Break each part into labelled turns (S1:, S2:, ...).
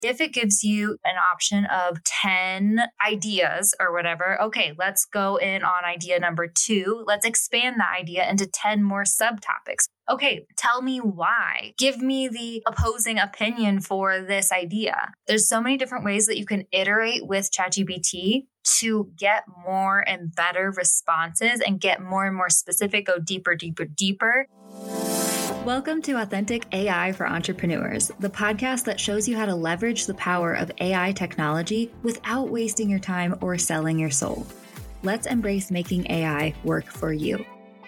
S1: if it gives you an option of 10 ideas or whatever, okay, let's go in on idea number 2. Let's expand the idea into 10 more subtopics. Okay, tell me why. Give me the opposing opinion for this idea. There's so many different ways that you can iterate with ChatGPT to get more and better responses and get more and more specific, go deeper, deeper, deeper. Welcome to Authentic AI for Entrepreneurs, the podcast that shows you how to leverage the power of AI technology without wasting your time or selling your soul. Let's embrace making AI work for you.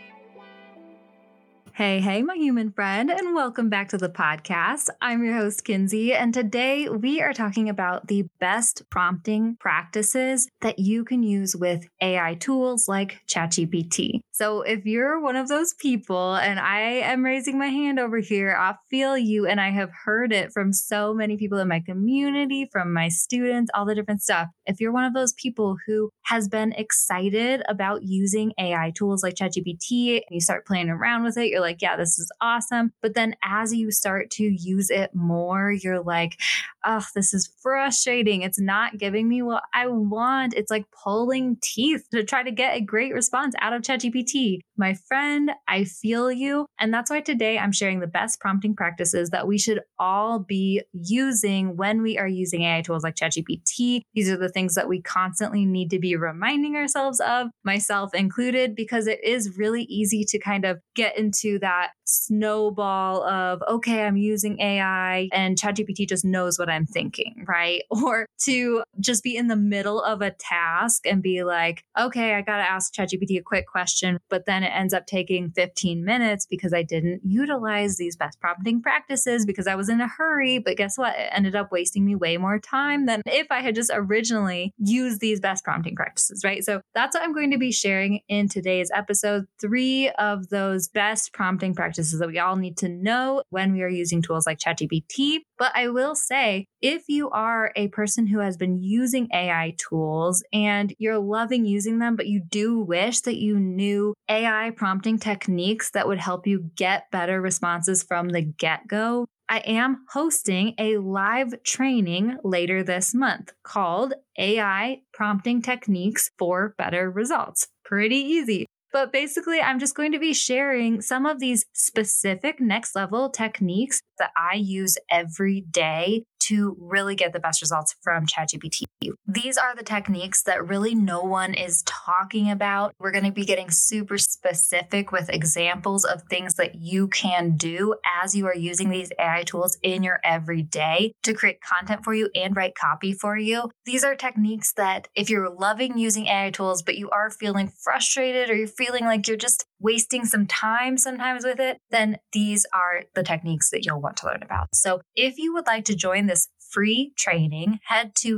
S1: Hey, my human friend, and welcome back to the podcast. I'm your host, Kinsey, and today we are talking about the best prompting practices that you can use with AI tools like ChatGPT. So if you're one of those people, and I am raising my hand over here, I feel you, and I have heard it from so many people in my community, from my students, all the different stuff. If you're one of those people who has been excited about using AI tools like ChatGPT, and you start playing around with it, you're like, yeah, this is awesome. But then as you start to use it more, you're like, oh, this is frustrating. It's not giving me what I want. It's like pulling teeth to try to get a great response out of ChatGPT. My friend, I feel you. And that's why today I'm sharing the best prompting practices that we should all be using when we are using AI tools like ChatGPT. These are the things that we constantly need to be reminding ourselves of, myself included, because it is really easy to kind of get into that snowball of, okay, I'm using AI and ChatGPT just knows what I'm thinking, right? Or to just be in the middle of a task and be like, okay, I got to ask ChatGPT a quick question, but then it ends up taking 15 minutes because I didn't utilize these best prompting practices because I was in a hurry. But guess what? It ended up wasting me way more time than if I had just originally used these best prompting practices, right? So that's what I'm going to be sharing in today's episode. 3 of those best prompting practices that we all need to know when we are using tools like ChatGPT. But I will say, if you are a person who has been using AI tools and you're loving using them, but you do wish that you knew AI prompting techniques that would help you get better responses from the get-go, I am hosting a live training later this month called AI Prompting Techniques for Better Results. Pretty easy. But basically, I'm just going to be sharing some of these specific next level techniques that I use every day to really get the best results from ChatGPT. These are the techniques that really no one is talking about. We're going to be getting super specific with examples of things that you can do as you are using these AI tools in your everyday to create content for you and write copy for you. These are techniques that if you're loving using AI tools, but you are feeling frustrated or you're feeling like you're just wasting some time sometimes with it, then these are the techniques that you'll want to learn about. So if you would like to join this free training, head to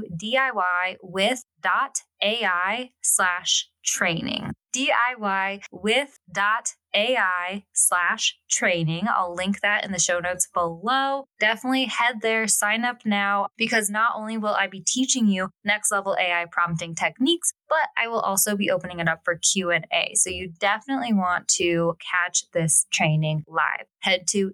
S1: DIYwith.ai/training. DIYwith.ai/training. I'll link that in the show notes below. Definitely head there, sign up now, because not only will I be teaching you next level AI prompting techniques, but I will also be opening it up for Q&A. So you definitely want to catch this training live. Head to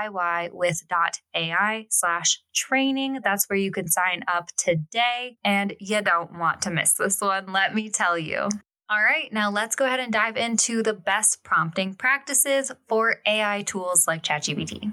S1: DIYwith.ai/training. That's where you can sign up today. And you don't want to miss this one, let me tell you. All right, now let's go ahead and dive into the best prompting practices for AI tools like ChatGPT.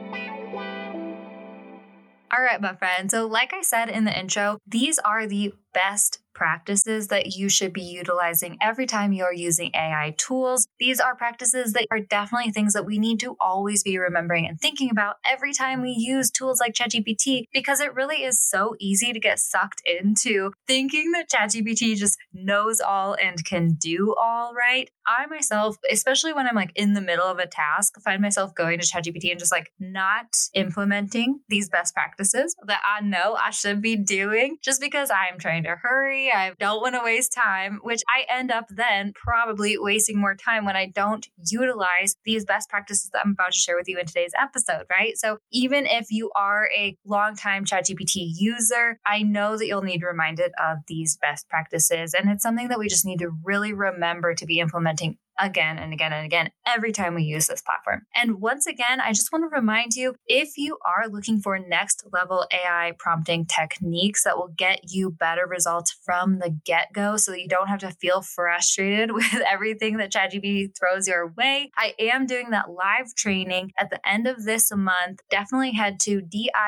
S1: All right, my friend. So like I said in the intro, these are the best practices that you should be utilizing every time you're using AI tools. These are practices that are definitely things that we need to always be remembering and thinking about every time we use tools like ChatGPT, because it really is so easy to get sucked into thinking that ChatGPT just knows all and can do all, right? I myself, especially when I'm like in the middle of a task, find myself going to ChatGPT and just like not implementing these best practices that I know I should be doing just because I'm trying to hurry. I don't want to waste time, which I end up then probably wasting more time when I don't utilize these best practices that I'm about to share with you in today's episode, right? So even if you are a longtime ChatGPT user, I know that you'll need reminded of these best practices. And it's something that we just need to really remember to be implementing again and again and again every time we use this platform. And once again, I just want to remind you, if you are looking for next level AI prompting techniques that will get you better results from the get-go so that you don't have to feel frustrated with everything that ChatGPT throws your way, I am doing that live training at the end of this month. Definitely head to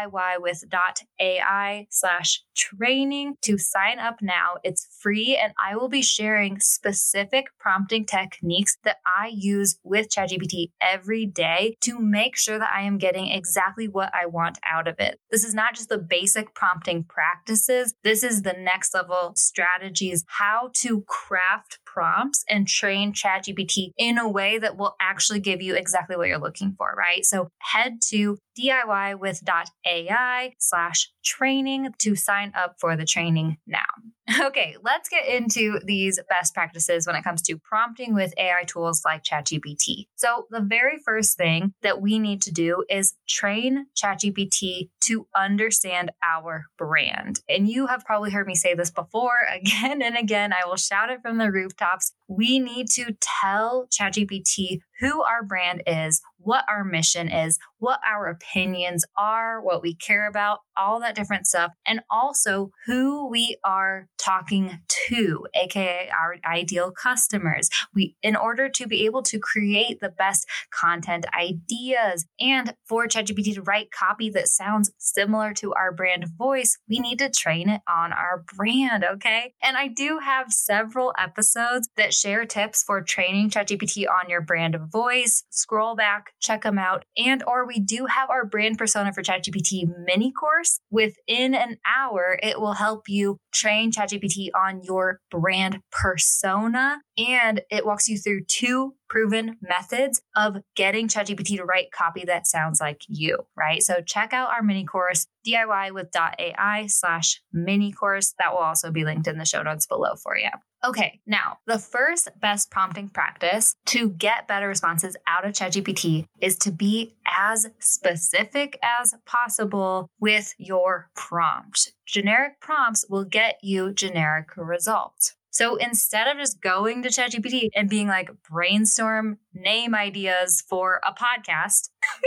S1: DIYwith.ai/training to sign up now. It's free, and I will be sharing specific prompting techniques that I use with ChatGPT every day to make sure that I am getting exactly what I want out of it. This is not just the basic prompting practices. This is the next level strategies, how to craft prompts and train ChatGPT in a way that will actually give you exactly what you're looking for, right? So head to DIYwith.ai/training to sign up for the training now. Okay, let's get into these best practices when it comes to prompting with AI tools like ChatGPT. So the very first thing that we need to do is train ChatGPT to understand our brand. And you have probably heard me say this before again and again. I will shout it from the rooftops. We need to tell ChatGPT who our brand is, what our mission is, what our opinions are, what we care about, all that different stuff, and also who we are talking to, aka our ideal customers. In order to be able to create the best content ideas and for ChatGPT to write copy that sounds similar to our brand voice, we need to train it on our brand, okay? And I do have several episodes that share tips for training ChatGPT on your brand voice. Scroll back, check them out. And or we do have our brand persona for ChatGPT mini course. Within an hour, it will help you train ChatGPT on your brand persona. And it walks you through 2 proven methods of getting ChatGPT to write copy that sounds like you, right? So check out our mini course, DIYwith.ai/mini course. That will also be linked in the show notes below for you. Okay, now the first best prompting practice to get better responses out of ChatGPT is to be as specific as possible with your prompt. Generic prompts will get you generic results. So instead of just going to ChatGPT and being like, brainstorm name ideas for a podcast,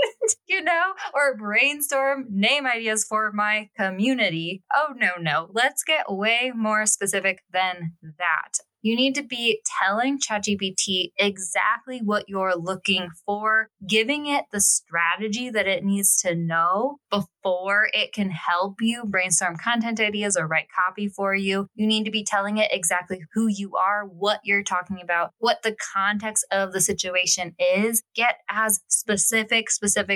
S1: or brainstorm name ideas for my community. Oh, no. Let's get way more specific than that. You need to be telling ChatGPT exactly what you're looking for, giving it the strategy that it needs to know before it can help you brainstorm content ideas or write copy for you. You need to be telling it exactly who you are, what you're talking about, what the context of the situation is. Get as specific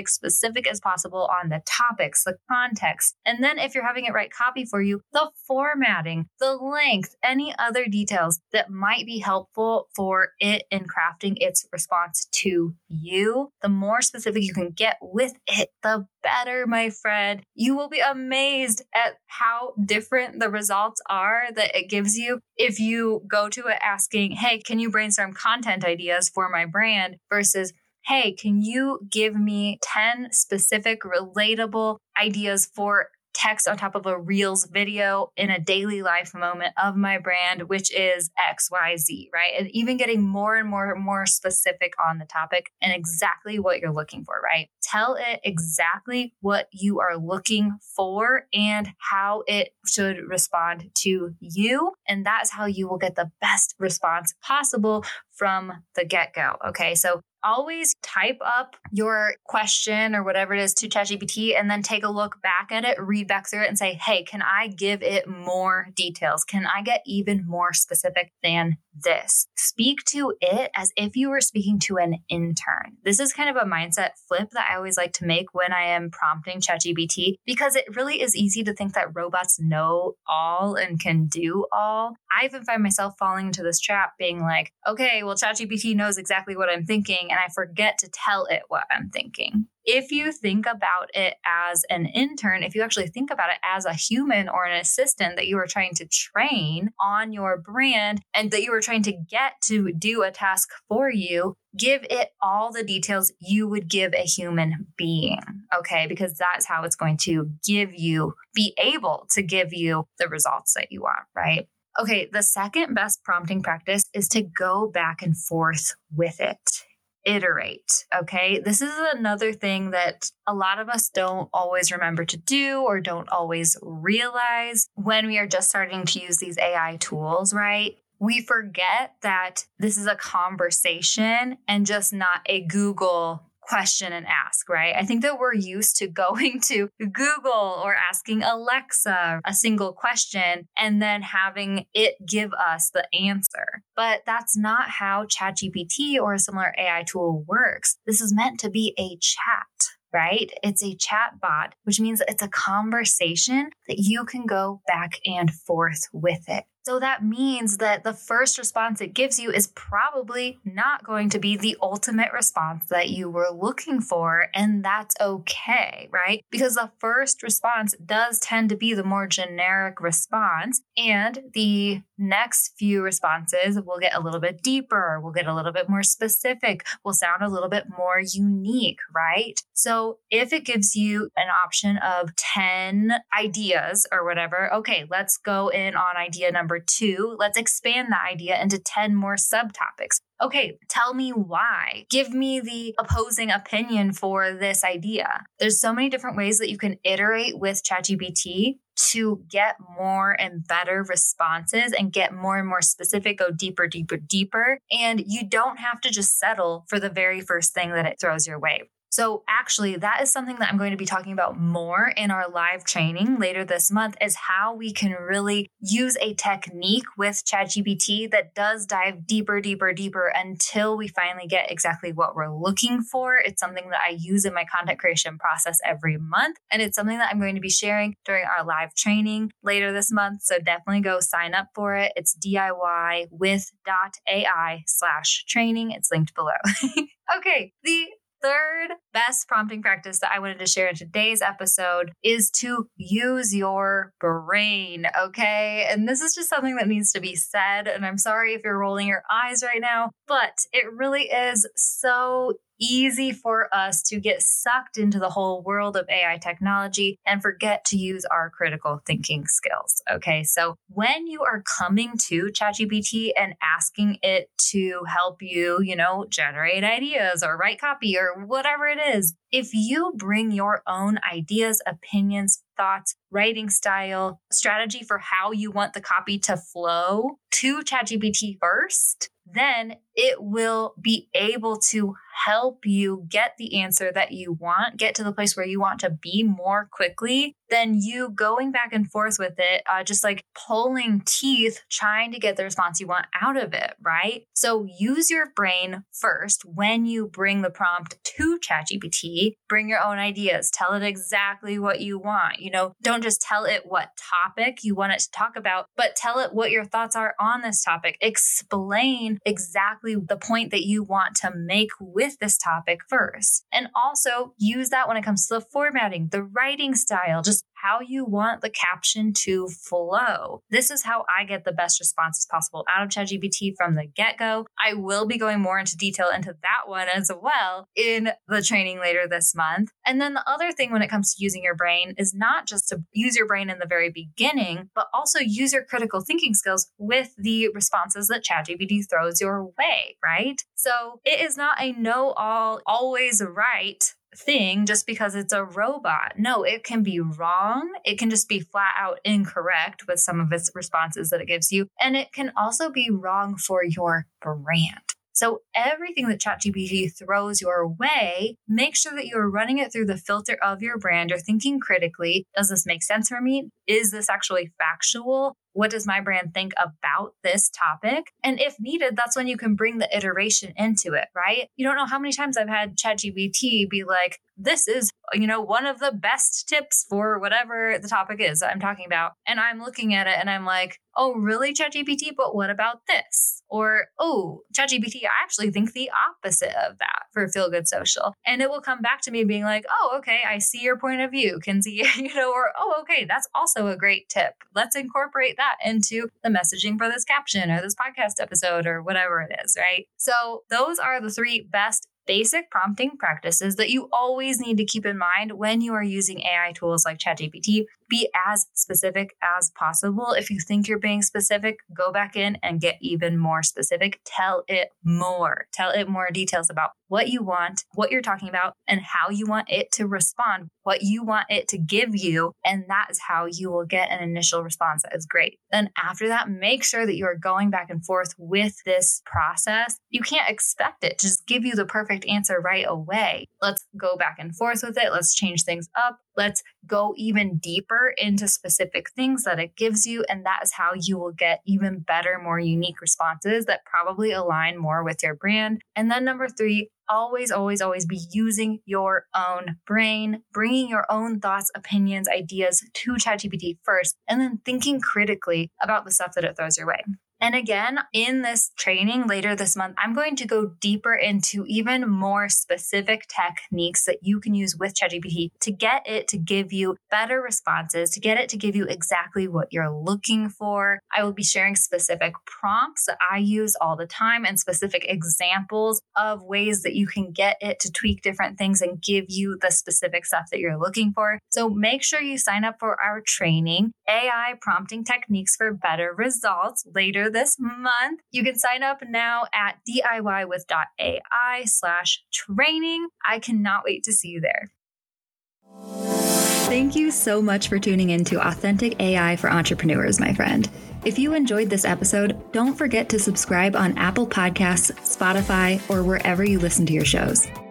S1: as possible on the topics, the context. And then if you're having it write copy for you, the formatting, the length, any other details that might be helpful for it in crafting its response to you. The more specific you can get with it, the better, my friend. You will be amazed at how different the results are that it gives you if you go to it asking, hey, can you brainstorm content ideas for my brand versus, hey, can you give me 10 specific relatable ideas for text on top of a Reels video in a daily life moment of my brand, which is XYZ, right? And even getting more and more specific on the topic and exactly what you're looking for, right? Tell it exactly what you are looking for and how it should respond to you. And that's how you will get the best response possible from the get-go. Okay. So always type up your question or whatever it is to ChatGPT and then take a look back at it, read back through it and say, hey, can I give it more details? Can I get even more specific than this? Speak to it as if you were speaking to an intern. This is kind of a mindset flip that I always like to make when I am prompting ChatGPT, because it really is easy to think that robots know all and can do all. I even find myself falling into this trap being like, okay, well, ChatGPT knows exactly what I'm thinking, and I forget to tell it what I'm thinking. If you think about it as an intern, if you actually think about it as a human or an assistant that you are trying to train on your brand and that you are trying to get to do a task for you, give it all the details you would give a human being, okay? Because that's how it's going to be able to give you the results that you want, right? Okay, the second best prompting practice is to go back and forth with it. Iterate. Okay. This is another thing that a lot of us don't always remember to do or don't always realize when we are just starting to use these AI tools, right? We forget that this is a conversation and just not a Google question and ask, right? I think that we're used to going to Google or asking Alexa a single question and then having it give us the answer. But that's not how ChatGPT or a similar AI tool works. This is meant to be a chat, right? It's a chat bot, which means it's a conversation that you can go back and forth with it. So that means that the first response it gives you is probably not going to be the ultimate response that you were looking for. And that's okay, right? Because the first response does tend to be the more generic response. And the next few responses will get a little bit deeper, will get a little bit more specific, will sound a little bit more unique, right? So if it gives you an option of 10 ideas or whatever, okay, let's go in on idea number 2. Let's expand that idea into 10 more subtopics. Okay, tell me why. Give me the opposing opinion for this idea. There's so many different ways that you can iterate with ChatGPT to get more and better responses and get more and more specific, go deeper, deeper, deeper. And you don't have to just settle for the very first thing that it throws your way. So actually, that is something that I'm going to be talking about more in our live training later this month, is how we can really use a technique with ChatGPT that does dive deeper, deeper, deeper until we finally get exactly what we're looking for. It's something that I use in my content creation process every month. And it's something that I'm going to be sharing during our live training later this month. So definitely go sign up for it. It's DIY with.ai/training. It's linked below. Okay. The third best prompting practice that I wanted to share in today's episode is to use your brain, okay? And this is just something that needs to be said. And I'm sorry if you're rolling your eyes right now, but it really is so easy for us to get sucked into the whole world of AI technology and forget to use our critical thinking skills. Okay. So when you are coming to ChatGPT and asking it to help you, generate ideas or write copy or whatever it is, if you bring your own ideas, opinions, thoughts, writing style, strategy for how you want the copy to flow to ChatGPT first, then it will be able to help you get the answer that you want, get to the place where you want to be more quickly than you going back and forth with it, just like pulling teeth, trying to get the response you want out of it, right? So use your brain first when you bring the prompt to ChatGPT. Bring your own ideas. Tell it exactly what you want. Don't just tell it what topic you want it to talk about, but tell it what your thoughts are on this topic. Explain exactly the point that you want to make with this topic first. And also use that when it comes to the formatting, the writing style, just how you want the caption to flow. This is how I get the best responses possible out of ChatGPT from the get-go. I will be going more into detail into that one as well in the training later this month. And then the other thing when it comes to using your brain is not just to use your brain in the very beginning, but also use your critical thinking skills with the responses that ChatGPT throws your way, right? So it is not a know-all, always right thing just because it's a robot. No, it can be wrong. It can just be flat out incorrect with some of its responses that it gives you. And it can also be wrong for your brand. So everything that ChatGPT throws your way, make sure that you are running it through the filter of your brand. You're thinking critically. Does this make sense for me? Is this actually factual? What does my brand think about this topic? And if needed, that's when you can bring the iteration into it, right? You don't know how many times I've had ChatGPT be like, this is, one of the best tips for whatever the topic is that I'm talking about. And I'm looking at it and I'm like, oh, really, ChatGPT? But what about this? Or, oh, ChatGPT, I actually think the opposite of that for Feel Good Social. And it will come back to me being like, oh, okay, I see your point of view, Kinsey, or, oh, okay, that's also a great tip. Let's incorporate that into the messaging for this caption or this podcast episode or whatever it is, right? So those are the 3 best basic prompting practices that you always need to keep in mind when you are using AI tools like ChatGPT. be as specific as possible. If you think you're being specific, go back in and get even more specific. Tell it more. Tell it more details about what you want, what you're talking about, and how you want it to respond, what you want it to give you. And that is how you will get an initial response that is great. Then after that, make sure that you are going back and forth with this process. You can't expect it to just give you the perfect answer right away. Let's go back and forth with it. Let's change things up. Let's go even deeper into specific things that it gives you. And that is how you will get even better, more unique responses that probably align more with your brand. And then number 3, always be using your own brain, bringing your own thoughts, opinions, ideas to ChatGPT first, and then thinking critically about the stuff that it throws your way. And again, in this training later this month, I'm going to go deeper into even more specific techniques that you can use with ChatGPT to get it to give you better responses, to get it to give you exactly what you're looking for. I will be sharing specific prompts that I use all the time and specific examples of ways that you can get it to tweak different things and give you the specific stuff that you're looking for. So make sure you sign up for our training, AI Prompting Techniques for Better Results, later this month. You can sign up now at DIYwith.ai/training. I cannot wait to see you there. Thank you so much for tuning in to Authentic AI for Entrepreneurs, my friend. If you enjoyed this episode, don't forget to subscribe on Apple Podcasts, Spotify, or wherever you listen to your shows.